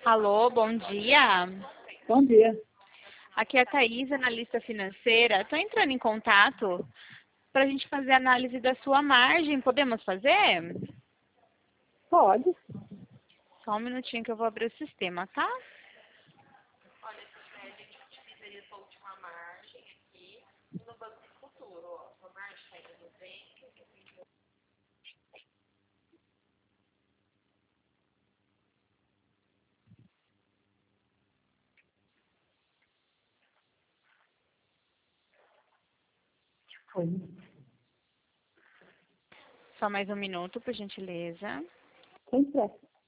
Alô, bom dia. Bom dia. Aqui é a Thaís, analista financeira. Estou entrando em contato para a gente fazer a análise da sua margem. Podemos fazer? Pode. Só um minutinho que eu vou abrir o sistema, tá? Foi. Só mais um minuto, por gentileza. Sem pressa.